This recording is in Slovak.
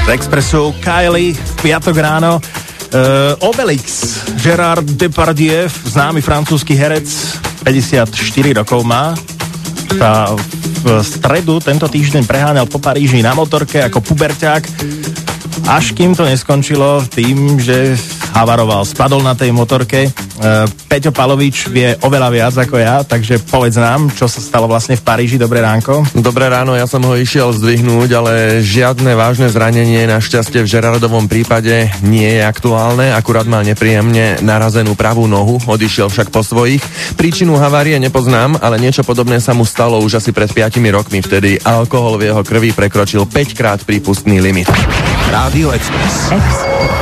Expressu Kylie, piatok ráno. Obelix, Gérard Depardieu, známy francúzsky herec, 54 rokov má. V stredu tento týždeň preháňal po Paríži na motorke ako puberťák, až kým to neskončilo tým, že havaroval, spadol na tej motorke. Peťo Palovič vie oveľa viac ako ja, takže povedz nám, čo sa stalo vlastne v Paríži. Dobré ránko. Dobré ráno, ja som ho išiel zdvihnúť, ale žiadne vážne zranenie našťastie v Gérardovom prípade nie je aktuálne, akurát mal nepríjemne narazenú pravú nohu, odišiel však po svojich. Príčinu havárie nepoznám, ale niečo podobné sa mu stalo už asi pred 5 rokmi, vtedy alkohol v jeho krvi prekročil 5-krát prípustný limit. Rádio Express.